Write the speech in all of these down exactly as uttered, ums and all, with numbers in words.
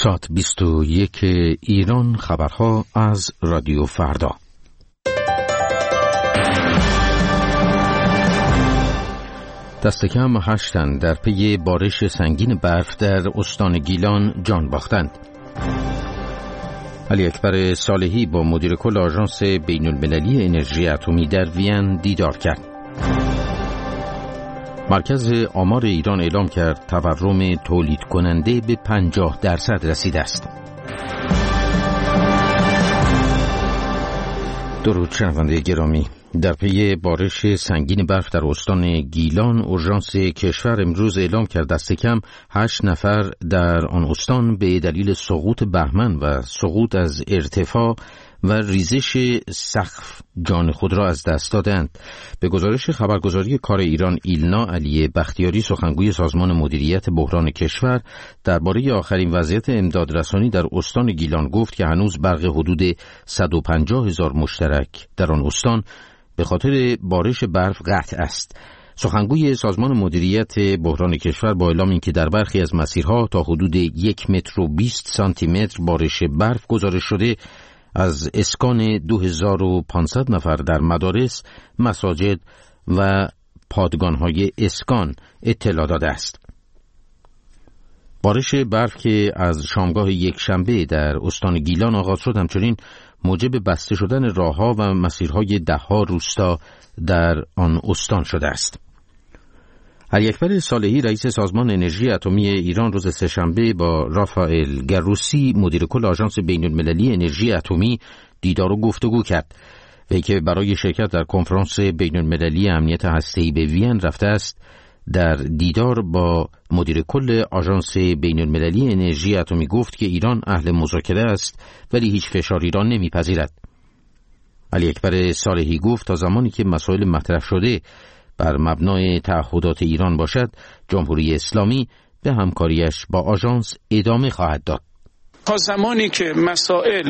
ساعت بیست و یک ایران، خبرها از رادیو فردا. دست کم هشت تن در پی بارش سنگین برف در استان گیلان جان باختند. علی اکبر صالحی با مدیر کل آژانس بین المللی انرژی اتمی در وین دیدار کرد. مرکز آمار ایران اعلام کرد تورم تولید کننده به پنجاه درصد رسیده است. درود شنونده گرامی، در پی بارش سنگین برف در استان گیلان، اورژانس کشور امروز اعلام کرد دست کم هشت نفر در آن استان به دلیل سقوط بهمن و سقوط از ارتفاع و ریزش سقف جان خود را از دست دادند. به گزارش خبرگزاری کار ایران ایلنا، علی بختیاری سخنگوی سازمان مدیریت بحران کشور درباره آخرین وضعیت امدادرسانی در استان گیلان گفت که هنوز برق حدود صد و پنجاه هزار مشترک در آن استان به خاطر بارش برف قطع است. سخنگوی سازمان مدیریت بحران کشور با اعلام اینکه در برخی از مسیرها تا حدود یک متر و بیست سانتی متر بارش برف گزارش شده، از اسکان دو هزار و پانصد نفر در مدارس، مساجد و پادگان‌های اسکان اطلاع داده است. بارش برف که از شامگاه یک شنبه در استان گیلان آغاز شد همچنین موجب بسته شدن راه‌ها و مسیرهای ده‌ها روستا در آن استان شده است. علی اکبر صالحی رئیس سازمان انرژی اتمی ایران روز سه‌شنبه با رافائل گروسی مدیر کل آژانس بین المللی انرژی اتمی دیدار و گفتگو کرد. وی که برای شرکت در کنفرانس بین المللی امنیت هسته‌ای به وین رفته است، در دیدار با مدیر کل آژانس بین المللی انرژی اتمی گفت که ایران اهل مذاکره است ولی هیچ فشاری را نمیپذیرد. علی اکبر صالحی گفت تا زمانی که مسائل مطرح شده بر مبنای تعهدات ایران باشد، جمهوری اسلامی به همکاریش با آژانس ادامه خواهد داد. تا زمانی که مسائل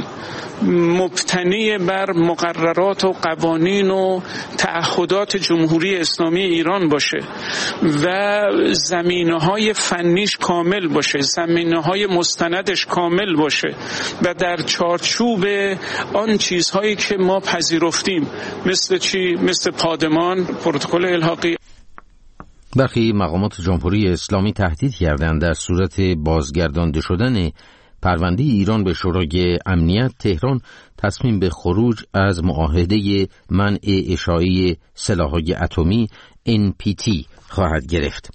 مبتنی بر مقررات و قوانین و تعهدات جمهوری اسلامی ایران باشه و زمینه‌های فنیش کامل باشه، زمینه‌های مستندش کامل باشه و در چارچوب آن چیزهایی که ما پذیرفتیم، مثل چی؟ مثل پادمان، پروتکل الحاقی. برخی مقامات جمهوری اسلامی تهدید کردند در صورت بازگردانده شدن پرونده ایران به شورای امنیت، تهران تصمیم به خروج از معاهده منع اشاعه سلاح‌های اتمی ان پی تی خواهد گرفت.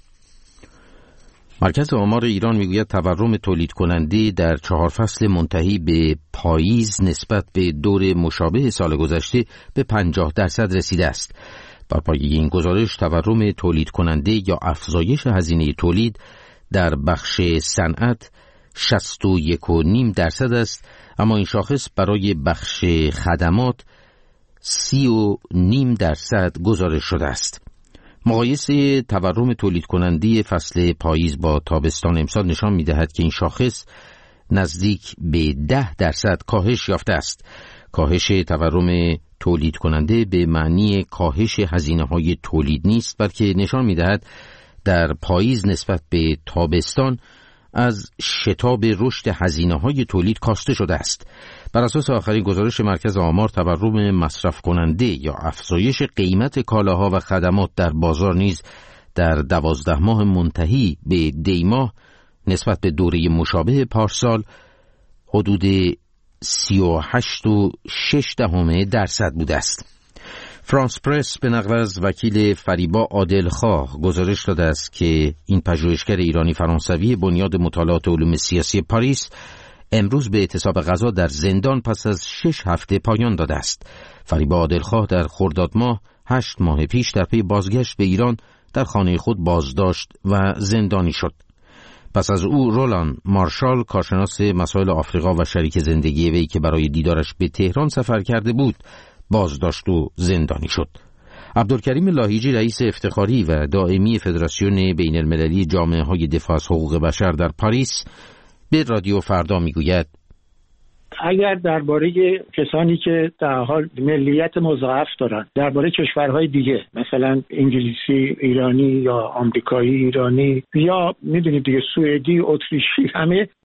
مرکز آمار ایران میگوید تورم تولید کننده در چهار فصل منتهی به پاییز نسبت به دور مشابه سال گذشته به پنجاه درصد رسیده است. بر پایه این گزارش تورم تولید کننده یا افزایش هزینه تولید در بخش صنعت شصت و یک و نیم درصد است، اما این شاخص برای بخش خدمات سی و نیم درصد گزارش شده است. مقایسه تورم تولید کننده فصل پاییز با تابستان امسال نشان می‌دهد که این شاخص نزدیک به ده درصد کاهش یافته است. کاهش تورم تولید کننده به معنی کاهش هزینه‌های تولید نیست، بلکه نشان می‌دهد در پاییز نسبت به تابستان از شتاب رشد هزینه‌های تولید کاسته شده است. بر اساس آخرین گزارش مرکز آمار، تورم مصرف کننده یا افزایش قیمت کالاها و خدمات در بازار نیز در دوازده ماه منتهی به دی ماه نسبت به دوره مشابه پارسال حدود سی و هشت و شش دهم درصد بوده است. فرانس پرس به نقل از وکیل فریبا عادلخواه گزارش داده است که این پژوهشگر ایرانی فرانسوی بنیاد مطالعات علوم سیاسی پاریس امروز به اعتصاب غذا در زندان پس از شش هفته پایان داده است. فریبا عادلخواه در خرداد ماه هشت ماه پیش در پی بازگشت به ایران در خانه خود بازداشت و زندانی شد. پس از او رولان مارشال، کارشناس مسائل آفریقا و شریک زندگی وی که برای دیدارش به تهران سفر کرده بود، بازداشت و زندانی شد. عبدالکریم لاهیجی رئیس افتخاری و دائمی فدراسیون بین المللی جامعه های دفاع از حقوق بشر در پاریس به رادیو فردا میگوید اگر درباره کسانی که در حال ملیت مضاعف دارن، درباره کشورهای دیگه مثلا انگلیسی ایرانی یا آمریکایی ایرانی یا میدونید دیگه سوئدی اتریشی، همه